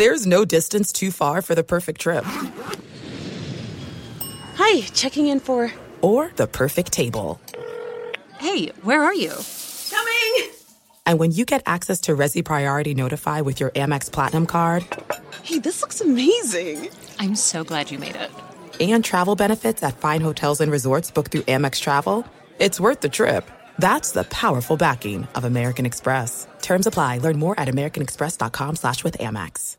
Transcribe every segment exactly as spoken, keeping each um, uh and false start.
There's no distance too far for the perfect trip. Hi, checking in for... Or the perfect table. Hey, where are you? Coming! And when you get access to Resi Priority Notify with your Amex Platinum card... Hey, this looks amazing. I'm so glad you made it. And travel benefits at fine hotels and resorts booked through Amex Travel, it's worth the trip. That's the powerful backing of American Express. Terms apply. Learn more at americanexpress.com slash with Amex.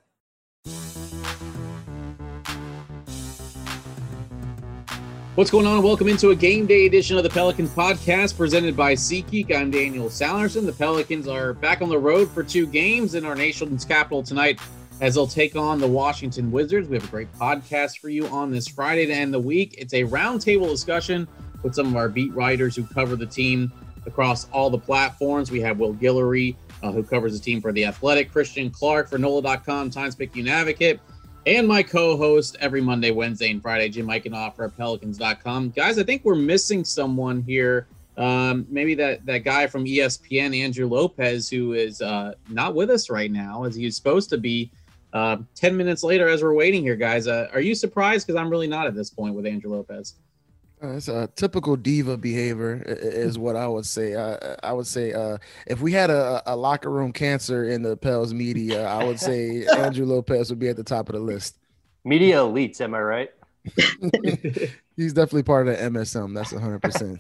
What's going on? Welcome into a game day edition of the Pelicans podcast presented by SeatGeek. I'm Daniel Salerson. The Pelicans are back on the road for two games in our nation's capital tonight as they'll take on the Washington Wizards. We have a great podcast for you on this Friday to end the week. It's a roundtable discussion with some of our beat writers who cover the team across all the platforms. We have Will Guillory, uh, who covers the team for The Athletic, Christian Clark for N O L A dot com, Times-Picayune Advocate, and my co-host every Monday, Wednesday, and Friday, Jim Eichenhofer for Pelicans dot com. Guys, I think we're missing someone here. Um, maybe that, that guy from E S P N, Andrew Lopez, who is uh, not with us right now, as he's supposed to be uh, ten minutes later as we're waiting here, guys. Uh, are you surprised? Because I'm really not at this point with Andrew Lopez. Uh, it's a typical diva behavior is what I would say. I, I would say uh, if we had a, a locker room cancer in the Pels media, I would say Andrew Lopez would be at the top of the list. Media elites, am I right? He's definitely part of the M S M. That's one hundred percent.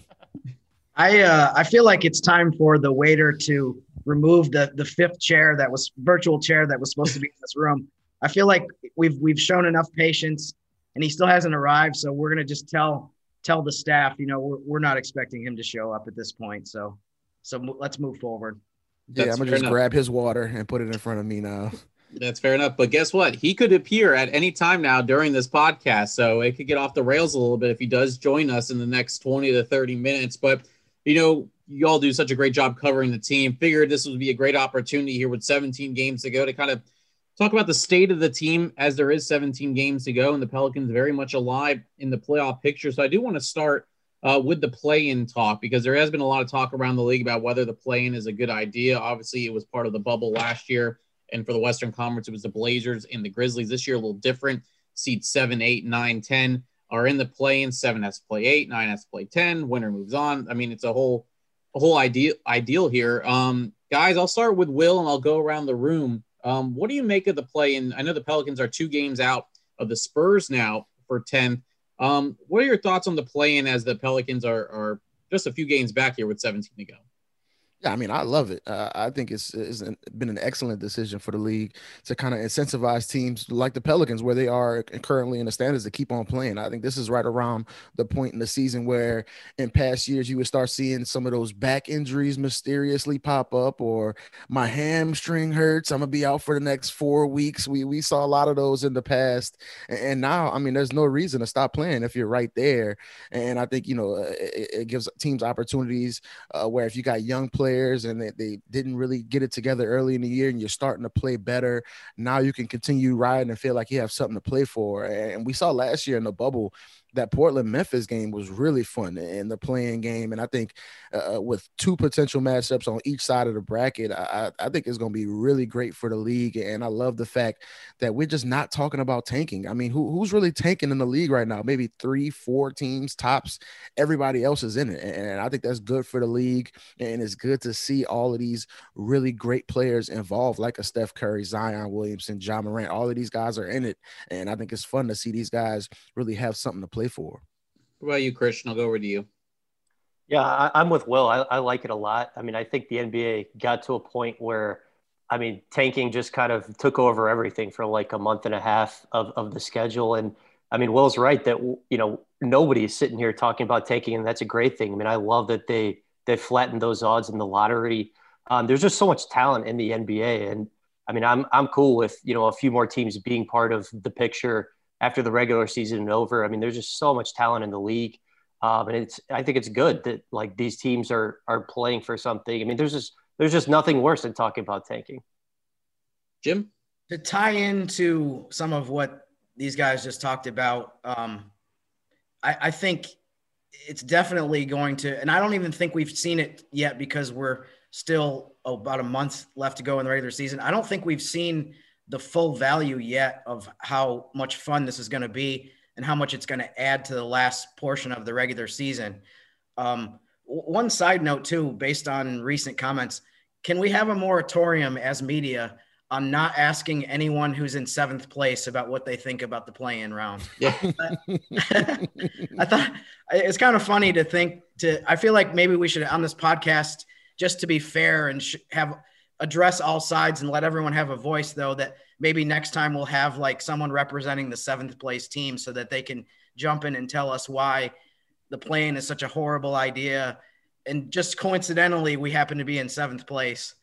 I uh, I feel like it's time for the waiter to remove the the fifth chair that was virtual chair that was supposed to be in this room. I feel like we've we've shown enough patience, and he still hasn't arrived. So we're gonna just tell tell the staff, you know, we're we're not expecting him to show up at this point. So so m- let's move forward. Yeah, That's I'm gonna fair just enough. grab his water and put it in front of me now. That's fair enough. But guess what? He could appear at any time now during this podcast. So it could get off the rails a little bit if he does join us in the next twenty to thirty minutes. But, you know, you all do such a great job covering the team. Figured this would be a great opportunity here with seventeen games to go to kind of talk about the state of the team as there is seventeen games to go and the Pelicans very much alive in the playoff picture. So I do want to start uh, with the play-in talk because there has been a lot of talk around the league about whether the play-in is a good idea. Obviously, it was part of the bubble last year. And for the Western Conference, it was the Blazers and the Grizzlies. This year, a little different. Seeds seven, eight, nine, ten are in the play-in. seven has to play eight, nine has to play ten. Winner moves on. I mean, it's a whole a whole ideal, ideal here. Um, guys, I'll start with Will, and I'll go around the room. Um, what do you make of the play-in? I know the Pelicans are two games out of the Spurs now for tenth. Um, what are your thoughts on the play-in as the Pelicans are, are just a few games back here with seventeen to go? Yeah, I mean, I love it. Uh, I think it's, it's an, been an excellent decision for the league to kind of incentivize teams like the Pelicans, where they are currently in the standings, to keep on playing. I think this is right around the point in the season where in past years you would start seeing some of those back injuries mysteriously pop up, or my hamstring hurts, I'm going to be out for the next four weeks. We we saw a lot of those in the past. And, and now, I mean, there's no reason to stop playing if you're right there. And I think, you know, it, it gives teams opportunities uh, where if you got young players, and they, they didn't really get it together early in the year and you're starting to play better, now you can continue riding and feel like you have something to play for. And we saw last year in the bubble that Portland-Memphis game was really fun in the playing game. And I think uh, with two potential matchups on each side of the bracket, I, I think it's going to be really great for the league. And I love the fact that we're just not talking about tanking. I mean, who, who's really tanking in the league right now? Maybe three, four teams tops. Everybody else is in it. And I think that's good for the league. And it's good to see all of these really great players involved, like a Steph Curry, Zion Williamson, John Morant. All of these guys are in it. And I think it's fun to see these guys really have something to play for. What about you, Christian? I'll go over to you. Yeah, I, I'm with Will. I, I like it a lot. I mean, I think the N B A got to a point where, I mean, tanking just kind of took over everything for like a month and a half of, of the schedule. And I mean, Will's right that, you know, nobody's sitting here talking about tanking, and that's a great thing. I mean, I love that they, they flattened those odds in the lottery. Um, there's just so much talent in the N B A. And I mean, I'm, I'm cool with, you know, a few more teams being part of the picture after the regular season over. I mean, there's just so much talent in the league. Um, and it's, I think it's good that like these teams are, are playing for something. I mean, there's just, there's just nothing worse than talking about tanking. Jim? To tie into some of what these guys just talked about, um, I, I think it's definitely going to, and I don't even think we've seen it yet because we're still oh, about a month left to go in the regular season. I don't think we've seen the full value yet of how much fun this is going to be and how much it's going to add to the last portion of the regular season. Um, one side note too, based on recent comments, can we have a moratorium as media on not asking anyone who's in seventh place about what they think about the play-in round? Yeah. I thought it's kind of funny to think to, I feel like maybe we should on this podcast, just to be fair and sh- have address all sides and let everyone have a voice, though, that maybe next time we'll have like someone representing the seventh place team so that they can jump in and tell us why the play-in is such a horrible idea. And just coincidentally, we happen to be in seventh place.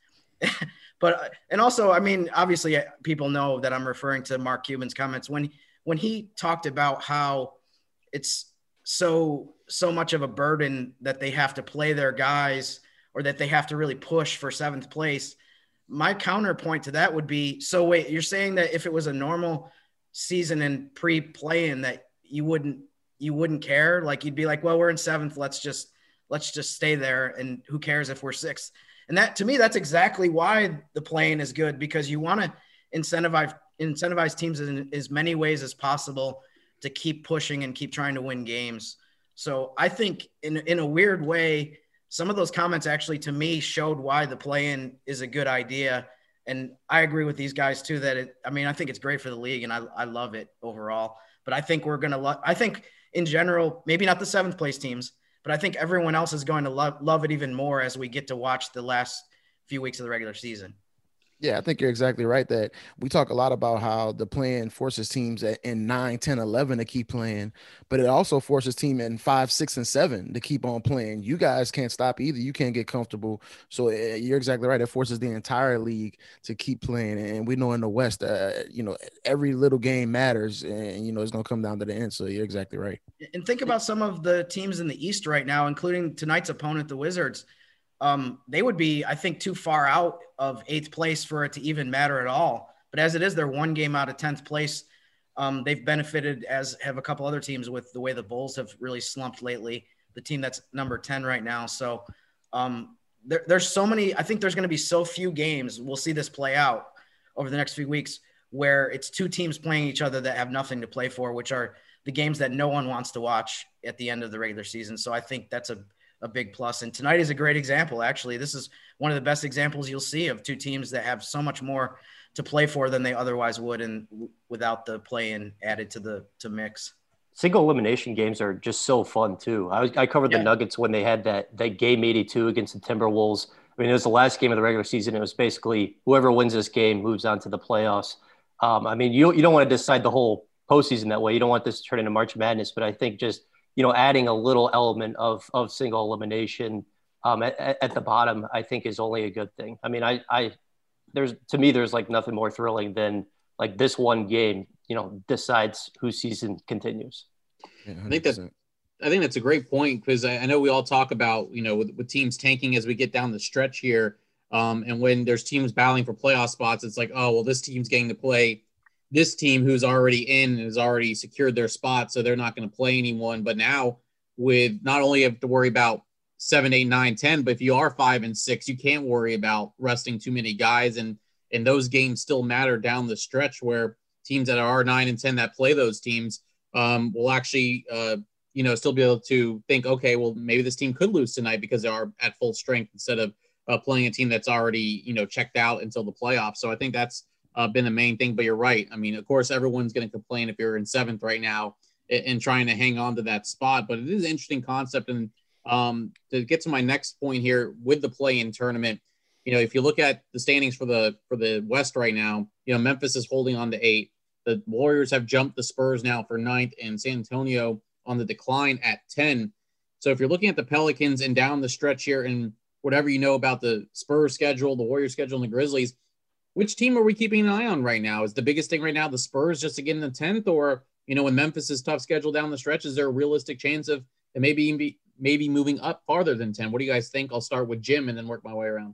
But, and also, I mean, obviously people know that I'm referring to Mark Cuban's comments when, when he talked about how it's so, so much of a burden that they have to play their guys or that they have to really push for seventh place. My counterpoint to that would be, so wait, you're saying that if it was a normal season and pre-play-in that you wouldn't, you wouldn't care? Like you'd be like, well, we're in seventh. Let's just, let's just stay there. And who cares if we're sixth? And that, to me, that's exactly why the play-in is good, because you want to incentivize incentivize teams in as many ways as possible to keep pushing and keep trying to win games. So I think in in a weird way, some of those comments actually to me showed why the play-in is a good idea. And I agree with these guys too, that it, I mean, I think it's great for the league and I, I love it overall, but I think we're going to love, I think in general, maybe not the seventh place teams, but I think everyone else is going to love, love it even more as we get to watch the last few weeks of the regular season. Yeah, I think you're exactly right that we talk a lot about how the play-in forces teams at, in nine, ten, eleven to keep playing, but it also forces team in five, six, and seven to keep on playing. You guys can't stop either. You can't get comfortable. So uh, you're exactly right. It forces the entire league to keep playing. And we know in the West, uh, you know, every little game matters and, you know, it's going to come down to the end. So you're exactly right. And think about some of the teams in the East right now, including tonight's opponent, the Wizards. Um, they would be, I think, too far out of eighth place for it to even matter at all. But as it is, they're one game out of tenth place. Um, they've benefited, as have a couple other teams, with the way the Bulls have really slumped lately, the team that's number ten right now. So um, there, there's so many – I think there's going to be so few games. We'll see this play out over the next few weeks where it's two teams playing each other that have nothing to play for, which are the games that no one wants to watch at the end of the regular season. So I think that's a – a big plus. And tonight is a great example. Actually, this is one of the best examples you'll see of two teams that have so much more to play for than they otherwise would. And w- without the play-in added to the, to mix. Single elimination games are just so fun too. I was, I covered Yeah. the Nuggets when they had that, that game eighty-two against the Timberwolves. I mean, it was the last game of the regular season. It was basically whoever wins this game moves on to the playoffs. Um, I mean, you, you don't want to decide the whole postseason that way. You don't want this to turn into March Madness, but I think just, you know, adding a little element of of single elimination um, at, at the bottom, I think is only a good thing. I mean, I, I, there's, to me, there's like nothing more thrilling than like this one game, you know, decides whose season continues. Yeah, I think that, I think that's a great point because I, I know we all talk about, you know, with, with teams tanking as we get down the stretch here. Um, and when there's teams battling for playoff spots, it's like, oh, well, this team's getting to play this team who's already in and has already secured their spot, so they're not going to play anyone. But now with not only have to worry about seven, eight, nine, ten, but if you are five and six, you can't worry about resting too many guys. And, and those games still matter down the stretch where teams that are nine and ten that play those teams um, will actually, uh, you know, still be able to think, okay, well, maybe this team could lose tonight because they are at full strength instead of uh, playing a team that's already, you know, checked out until the playoffs. So I think that's, Uh, been the main thing, but you're right. I mean, of course, everyone's going to complain if you're in seventh right now and, and trying to hang on to that spot, but it is an interesting concept. And um, to get to my next point here with the play-in tournament, you know, if you look at the standings for the for the West right now, you know, Memphis is holding on to eight. The Warriors have jumped the Spurs now for ninth, and San Antonio on the decline at ten. So if you're looking at the Pelicans and down the stretch here, and whatever you know about the Spurs schedule, the Warriors schedule, and the Grizzlies, which team are we keeping an eye on right now? Is the biggest thing right now the Spurs just to get in the tenth, or, you know, when Memphis' tough schedule down the stretch, is there a realistic chance of maybe be, maybe moving up farther than ten? What do you guys think? I'll start with Jim and then work my way around.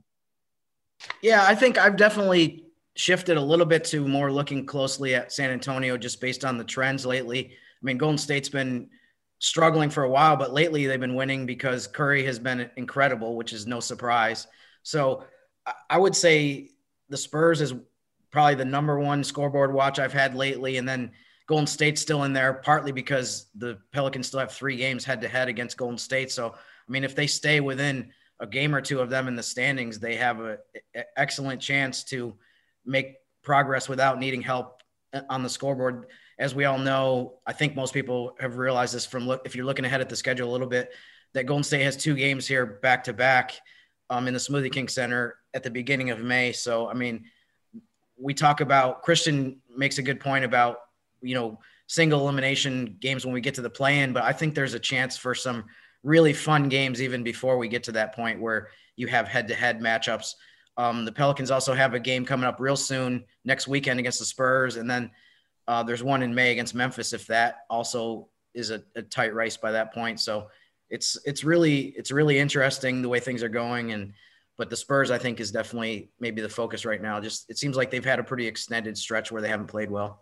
Yeah, I think I've definitely shifted a little bit to more looking closely at San Antonio just based on the trends lately. I mean, Golden State's been struggling for a while, but lately they've been winning because Curry has been incredible, which is no surprise. So I would say the Spurs is probably the number one scoreboard watch I've had lately. And then Golden State's still in there, partly because the Pelicans still have three games head to head against Golden State. So, I mean, if they stay within a game or two of them in the standings, they have an excellent chance to make progress without needing help on the scoreboard. As we all know, I think most people have realized this from look, if you're looking ahead at the schedule a little bit, that Golden State has two games here back to back um, in the Smoothie King Center at the beginning of May. So, I mean, we talk about, Christian makes a good point about, you know, single elimination games when we get to the play-in, but I think there's a chance for some really fun games even before we get to that point where you have head-to-head matchups. Um, the Pelicans also have a game coming up real soon next weekend against the Spurs, and then uh, there's one in May against Memphis if that also is a, a tight race by that point. So it's it's really it's really interesting the way things are going, and but the Spurs I think is definitely maybe the focus right now. Just it seems like they've had a pretty extended stretch where they haven't played well.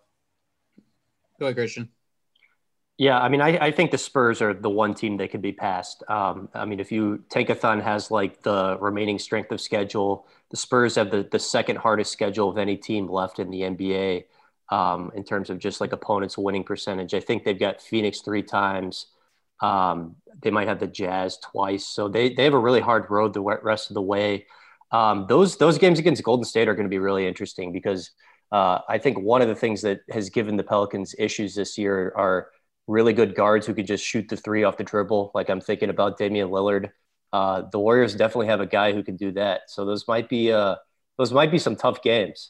Go ahead, Christian. Yeah, I mean, I, I think the Spurs are the one team that could be passed. Um, I mean, if you Tankathon has like the remaining strength of schedule, the Spurs have the, the second hardest schedule of any team left in the N B A um, in terms of just like opponents' winning percentage. I think they've got Phoenix three times. Um, they might have the Jazz twice. So they, they have a really hard road the rest of the way. Um, those, those games against Golden State are going to be really interesting because uh, I think one of the things that has given the Pelicans issues this year are really good guards who could just shoot the three off the dribble. Like I'm thinking about Damian Lillard. Uh, the Warriors definitely have a guy who can do that. So those might be uh, those might be some tough games.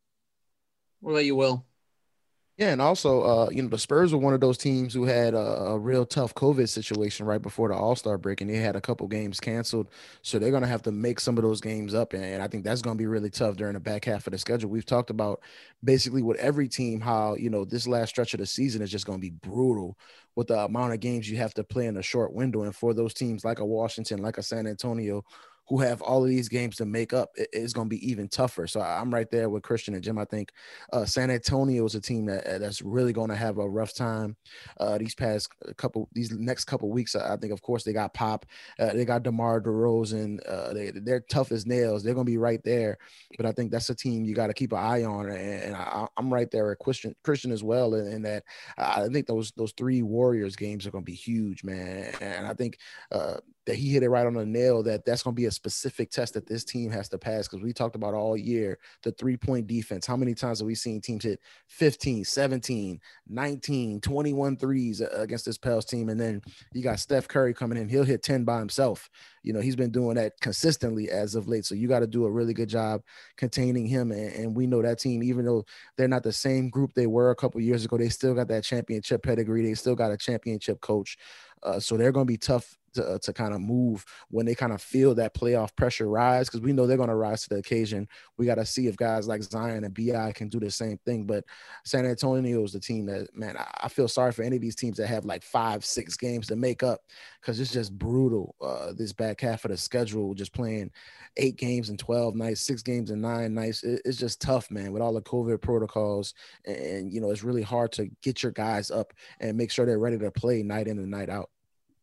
What about you, Will? Yeah, and also, uh, you know, the Spurs were one of those teams who had a, a real tough COVID situation right before the All-Star break, and they had a couple games canceled. So they're going to have to make some of those games up, and, and I think that's going to be really tough during the back half of the schedule. We've talked about basically with every team how, you know, this last stretch of the season is just going to be brutal with the amount of games you have to play in a short window. And for those teams like a Washington, like a San Antonio, who have all of these games to make up, it's going to be even tougher. So I'm right there with Christian and Jim. I think uh, San Antonio is a team that that's really going to have a rough time uh, these past couple, these next couple weeks. I think, of course, they got Pop, uh, they got DeMar DeRozan. Uh, they, they're tough as nails. They're going to be right there. But I think that's a team you got to keep an eye on. And, and I, I'm right there with Christian, Christian as well. In, in that, I think those those three Warriors games are going to be huge, man. And I think uh, that he hit it right on the nail that that's going to be a specific test that this team has to pass, because we talked about all year the three-point defense. How many times have we seen teams hit fifteen, seventeen, nineteen, twenty-one threes against this Pels team? And then you got Steph Curry coming in. He'll hit ten by himself. You know, he's been doing that consistently as of late. So you got to do a really good job containing him. And, and we know that team, even though they're not the same group they were a couple of years ago, they still got that championship pedigree. They still got a championship coach. Uh, so they're going to be tough to, uh, to kind of move when they kind of feel that playoff pressure rise, because we know they're going to rise to the occasion. We got to see if guys like Zion and B I can do the same thing. But San Antonio is the team that, man, I, I feel sorry for any of these teams that have like five, six games to make up, because it's just brutal uh, this back half of the schedule, just playing eight games in twelve nights, six games in nine nights. It, it's just tough, man, with all the COVID protocols. And, and, you know, it's really hard to get your guys up and make sure they're ready to play night in and night out.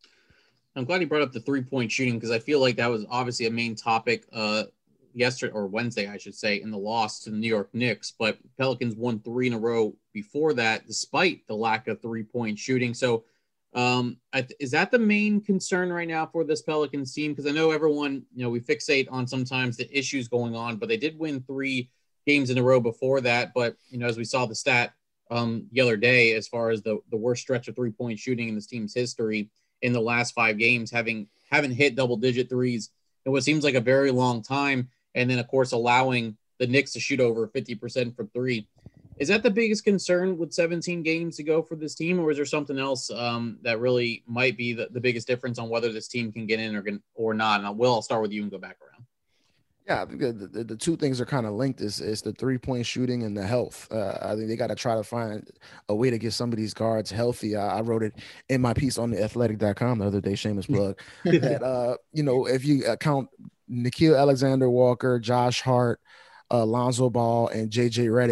I'm glad you brought up the three-point shooting, because I feel like that was obviously a main topic uh, yesterday or Wednesday, I should say, in the loss to the New York Knicks. But Pelicans won three in a row before that, despite the lack of three-point shooting. So um, I th- is that the main concern right now for this Pelicans team? Because I know everyone, you know, we fixate on sometimes the issues going on, but they did win three games in a row before that. But, you know, as we saw the stat um, the other day, as far as the, the worst stretch of three-point shooting in this team's history, in the last five games, having haven't hit double digit threes in what seems like a very long time. And then, of course, allowing the Knicks to shoot over fifty percent from three. Is that the biggest concern with seventeen games to go for this team? Or is there something else um, that really might be the, the biggest difference on whether this team can get in or, can, or not? And I will, I'll start with you and go back around. Yeah, I think the, the, the two things are kind of linked is, is the three-point shooting and the health. Uh, I think they got to try to find a way to get some of these guards healthy. I, I wrote it in my piece on the athletic dot com the other day, shameless plug, that, uh, you know, if you count Nickeil Alexander-Walker, Josh Hart, uh, Lonzo Ball, and J J Redick,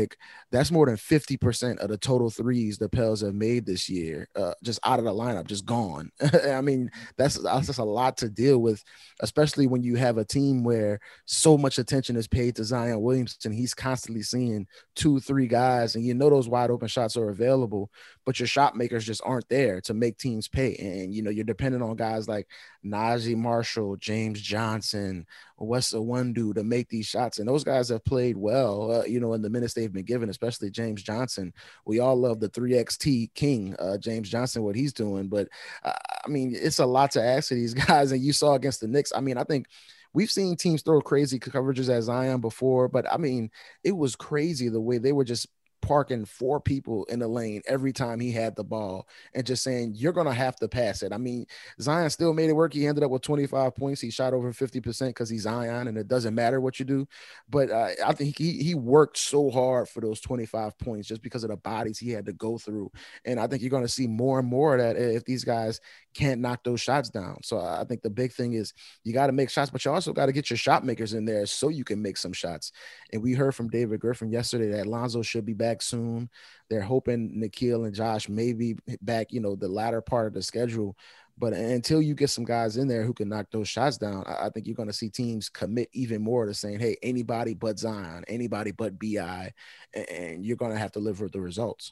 That's more than fifty percent of the total threes the Pels have made this year, uh, just out of the lineup, just gone. I mean, that's, that's just a lot to deal with, especially when you have a team where so much attention is paid to Zion Williamson. He's constantly seeing two, three guys, and you know those wide open shots are available, but your shot makers just aren't there to make teams pay. And, you know, you're dependent on guys like Najee Marshall, James Johnson, Wes Iwundu to make these shots. And those guys have played well, uh, you know, in the minutes they've been given, especially James Johnson. We all love the three X T king, uh, James Johnson, what he's doing. But, uh, I mean, it's a lot to ask of these guys. And you saw against the Knicks, I mean, I think we've seen teams throw crazy coverages at Zion before, but, I mean, it was crazy the way they were just parking four people in the lane every time he had the ball and just saying, you're going to have to pass it. I mean, Zion still made it work. He ended up with twenty-five points. He shot over fifty percent because he's Zion, and it doesn't matter what you do. But uh, I think he, he worked so hard for those twenty-five points just because of the bodies he had to go through. And I think you're going to see more and more of that if these guys can't knock those shots down. So I think the big thing is you got to make shots, but you also got to get your shot makers in there so you can make some shots. And we heard from David Griffin yesterday that Lonzo should be back soon. They're hoping Nikhil and Josh may be back, you know, the latter part of the schedule. But until you get some guys in there who can knock those shots down, I think you're going to see teams commit even more to saying, hey, anybody but Zion, anybody but B I, and you're going to have to live with the results.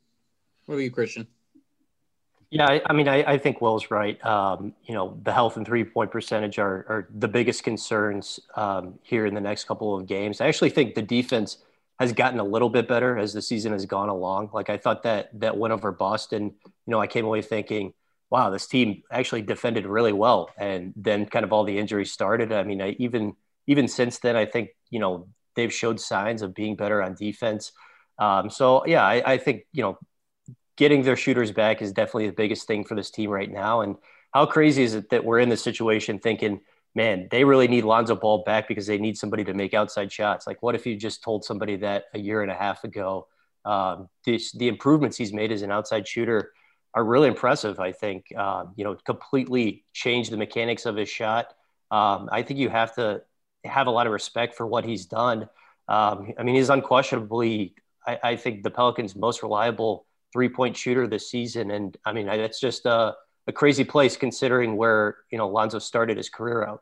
What about you, Christian? Yeah, I, I mean, I, I think Will's right. Um, you know, the health and three-point percentage are, are the biggest concerns um, here in the next couple of games. I actually think the defense has gotten a little bit better as the season has gone along. Like, I thought that that win over Boston, you know, I came away thinking, wow, this team actually defended really well. And then kind of all the injuries started. I mean, I, even even since then, I think, you know, they've showed signs of being better on defense. Um, so, yeah, I, I think, you know, getting their shooters back is definitely the biggest thing for this team right now. And how crazy is it that we're in this situation thinking, man, they really need Lonzo Ball back because they need somebody to make outside shots. Like, what if you just told somebody that a year and a half ago? Um, this, the improvements he's made as an outside shooter are really impressive, I think. Um, you know, completely changed the mechanics of his shot. Um, I think you have to have a lot of respect for what he's done. Um, I mean, he's unquestionably, I, I think, the Pelicans' most reliable three-point shooter this season. And I mean, that's just a, a crazy place considering where, you know, Lonzo started his career out.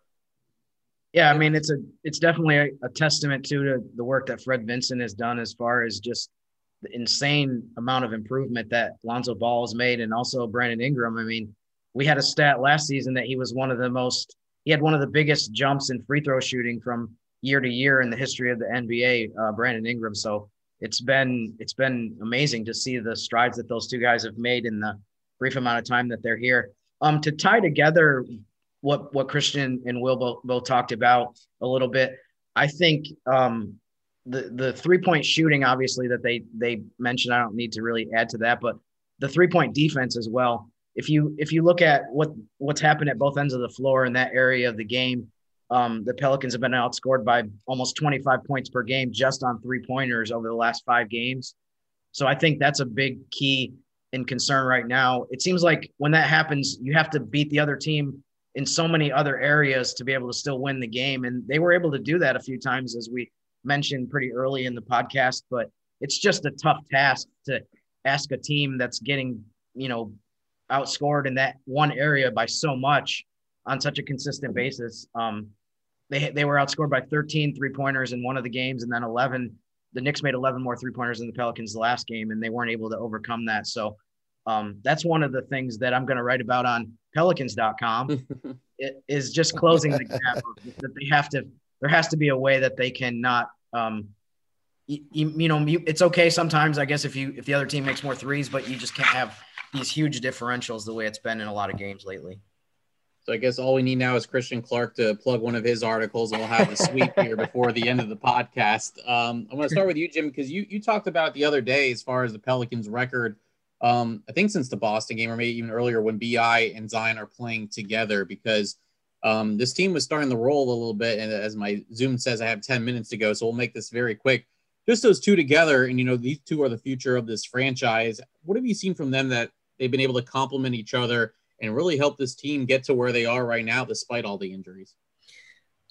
Yeah. I mean, it's a, it's definitely a, a testament to the, the work that Fred Vinson has done as far as just the insane amount of improvement that Lonzo Ball has made. And also Brandon Ingram. I mean, we had a stat last season that he was one of the most, he had one of the biggest jumps in free throw shooting from year to year in the history of the N B A, uh, Brandon Ingram. So it's been, it's been amazing to see the strides that those two guys have made in the brief amount of time that they're here. Um, to tie together what, what Christian and Will both, both talked about a little bit, I think um, the, the three-point shooting, obviously, that they, they mentioned, I don't need to really add to that, but the three-point defense as well. If you, if you look at what, what's happened at both ends of the floor in that area of the game, Um, the Pelicans have been outscored by almost twenty-five points per game just on three-pointers over the last five games. So I think that's a big key and concern right now. It seems like when that happens, you have to beat the other team in so many other areas to be able to still win the game. And they were able to do that a few times, as we mentioned pretty early in the podcast. But it's just a tough task to ask a team that's getting, you know, outscored in that one area by so much on such a consistent basis. Um, they they were outscored by thirteen three-pointers in one of the games, and then eleven. The Knicks made eleven more three-pointers than the Pelicans the last game, and they weren't able to overcome that. So um, that's one of the things that I'm going to write about on Pelicans dot com. It is just closing the gap that they have to. There has to be a way that they can not. Um, you, you know, you, it's okay sometimes, I guess, if you if the other team makes more threes, but you just can't have these huge differentials the way it's been in a lot of games lately. So I guess all we need now is Christian Clark to plug one of his articles, and we'll have a sweep here before the end of the podcast. Um, I'm going to start with you, Jim, because you you talked about the other day as far as the Pelicans' record. Um, I think since the Boston game, or maybe even earlier, when B I and Zion are playing together, because um, this team was starting to roll a little bit. And as my Zoom says, I have ten minutes to go, so we'll make this very quick. Just those two together, and you know these two are the future of this franchise. What have you seen from them that they've been able to complement each other and really help this team get to where they are right now, despite all the injuries?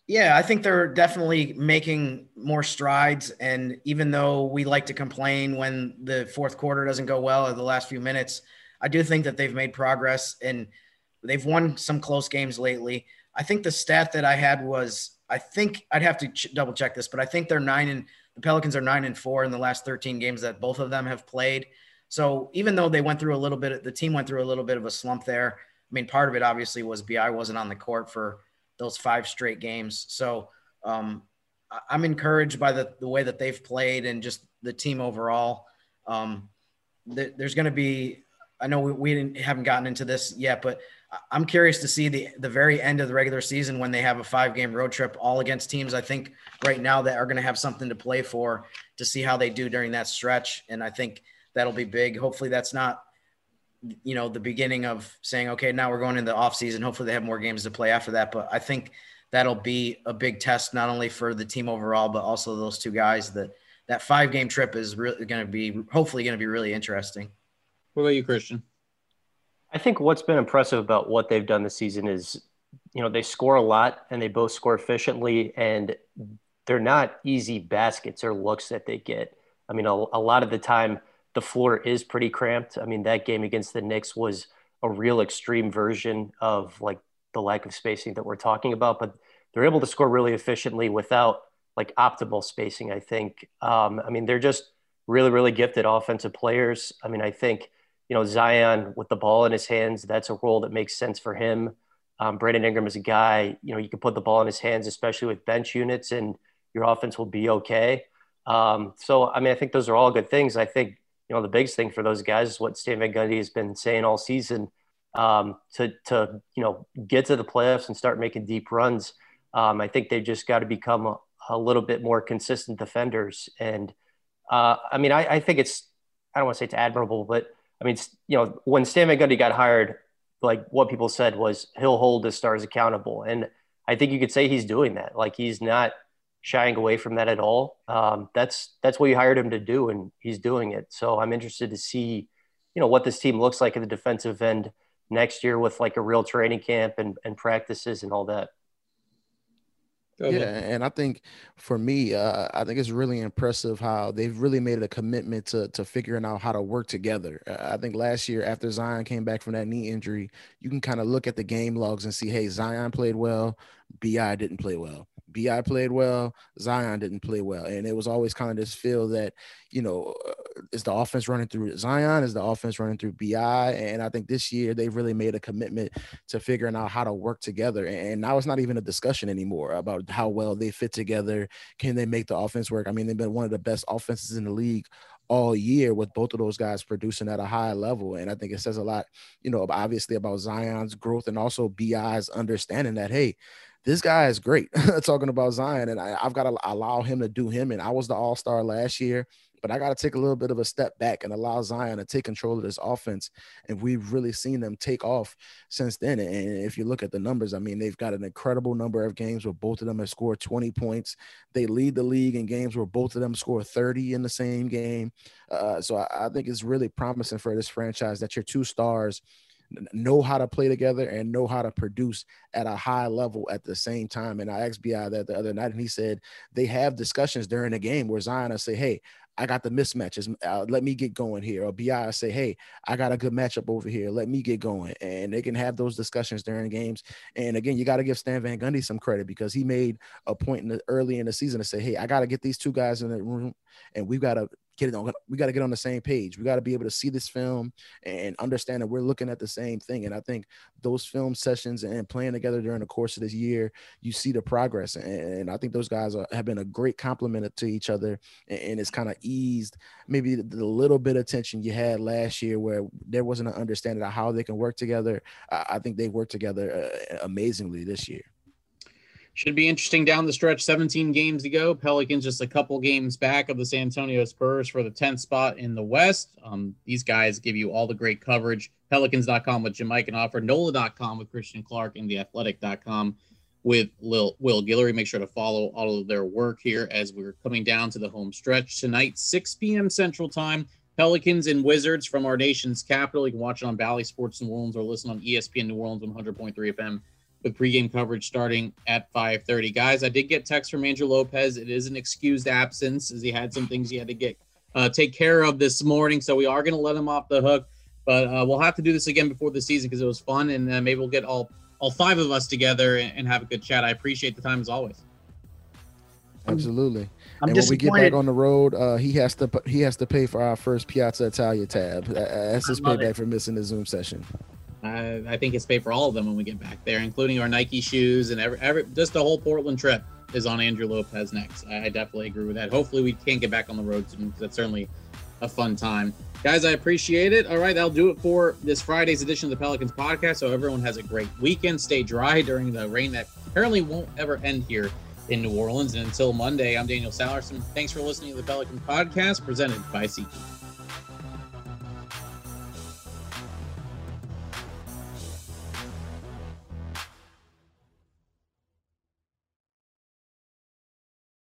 Yeah, I think they're definitely making more strides. And even though we like to complain when the fourth quarter doesn't go well or the last few minutes, I do think that they've made progress and they've won some close games lately. I think the stat that I had was, I think I'd have to ch- double check this, but I think they're nine and the Pelicans are nine and four in the last thirteen games that both of them have played. So even though they went through a little bit, the team went through a little bit of a slump there. I mean, part of it obviously was B I wasn't on the court for those five straight games. So um, I'm encouraged by the, the way that they've played and just the team overall. Um, th- there's going to be, I know we, we didn't, haven't gotten into this yet, but I'm curious to see the, the very end of the regular season when they have a five game road trip all against teams, I think right now that are going to have something to play for to see how they do during that stretch. And I think that'll be big. Hopefully that's not, you know, the beginning of saying, okay, now we're going into the off season. Hopefully they have more games to play after that. But I think that'll be a big test, not only for the team overall, but also those two guys. That that five game trip is really going to be, hopefully going to be really interesting. What about you, Christian? I think what's been impressive about what they've done this season is, you know, they score a lot and they both score efficiently, and they're not easy baskets or looks that they get. I mean, a, a lot of the time, the floor is pretty cramped. I mean, that game against the Knicks was a real extreme version of like the lack of spacing that we're talking about, but they're able to score really efficiently without like optimal spacing, I think. Um, I mean, they're just really, really gifted offensive players. I mean, I think, you know, Zion with the ball in his hands, that's a role that makes sense for him. Um, Brandon Ingram is a guy, you know, you can put the ball in his hands, especially with bench units, and your offense will be okay. Um, so, I mean, I think those are all good things. I think, you know, the biggest thing for those guys is what Stan Van Gundy has been saying all season, um, to, to, you know, get to the playoffs and start making deep runs. Um, I think they've just got to become a, a little bit more consistent defenders. And uh, I mean, I, I think it's, I don't want to say it's admirable, but I mean, you know, when Stan Van Gundy got hired, like what people said was he'll hold his stars accountable. And I think you could say he's doing that. Like he's not shying away from that at all. Um, that's, that's what you hired him to do, and he's doing it. So I'm interested to see, you know, what this team looks like at the defensive end next year with like a real training camp and, and practices and all that. Yeah, and I think for me, uh, I think it's really impressive how they've really made it a commitment to to figuring out how to work together. Uh, I think last year after Zion came back from that knee injury, you can kind of look at the game logs and see, hey, Zion played well, B I didn't play well. B I played well, Zion didn't play well. And it was always kind of this feel that, you know, uh, is the offense running through Zion? Is the offense running through B I? And I think this year they've really made a commitment to figuring out how to work together. And now it's not even a discussion anymore about how well they fit together. Can they make the offense work? I mean, they've been one of the best offenses in the league all year with both of those guys producing at a high level. And I think it says a lot, you know, obviously about Zion's growth and also B I's understanding that, hey, this guy is great. Talking about Zion, and I, I've got to allow him to do him. And I was the all-star last year, but I got to take a little bit of a step back and allow Zion to take control of this offense. And we've really seen them take off since then. And if you look at the numbers, I mean, they've got an incredible number of games where both of them have scored twenty points. They lead the league in games where both of them score thirty in the same game. Uh, so I, I think it's really promising for this franchise that your two stars know how to play together and know how to produce at a high level at the same time. And I asked B I that the other night, and he said they have discussions during the game where Zion will say, hey, I got the mismatches. Uh, let me get going here. Or B I say, hey, I got a good matchup over here. Let me get going. And they can have those discussions during games. And again, you got to give Stan Van Gundy some credit because he made a point in the, early in the season to say, hey, I got to get these two guys in the room and we've got to get it on. We got to get on the same page. We got to be able to see this film and understand that we're looking at the same thing. And I think those film sessions and playing together during the course of this year, you see the progress. And I think those guys are, have been a great compliment to each other. And it's kind of eased maybe the, the little bit of tension you had last year where there wasn't an understanding of how they can work together. I, I think they work together uh, amazingly this year. Should be interesting down the stretch. seventeen games to go. Pelicans just a couple games back of the San Antonio Spurs for the tenth spot in the West. Um, these guys give you all the great coverage. Pelicans dot com with Jim Eichenhofer, N O L A dot com with Christian Clark, and The Athletic dot com with Lil, Will Guillory. Make sure to follow all of their work here as we're coming down to the home stretch tonight, six p.m. Central Time. Pelicans and Wizards from our nation's capital. You can watch it on Bally Sports New Orleans or listen on E S P N New Orleans one hundred point three F M. with pregame coverage starting at five thirty. Guys, I did get text from Andrew Lopez. It is an excused absence as he had some things he had to get uh, take care of this morning, so we are going to let him off the hook. But uh, we'll have to do this again before the season because it was fun, and uh, maybe we'll get all all five of us together and, and have a good chat. I appreciate the time as always. Absolutely. I'm and when we get back disappointed. on the road, uh, he has to he has to pay for our first Piazza Italia tab. Uh, that's his I love payback it. for missing the Zoom session. Uh, I think it's paid for all of them when we get back there, including our Nike shoes and every, every just the whole Portland trip is on Andrew Lopez next. I, I definitely agree with that. Hopefully we can get back on the road soon because that's certainly a fun time. Guys, I appreciate it. All right, that'll do it for this Friday's edition of the Pelicans podcast. So everyone has a great weekend. Stay dry during the rain that apparently won't ever end here in New Orleans. And until Monday, I'm Daniel Sallerson. Thanks for listening to the Pelicans podcast presented by SeatGeek.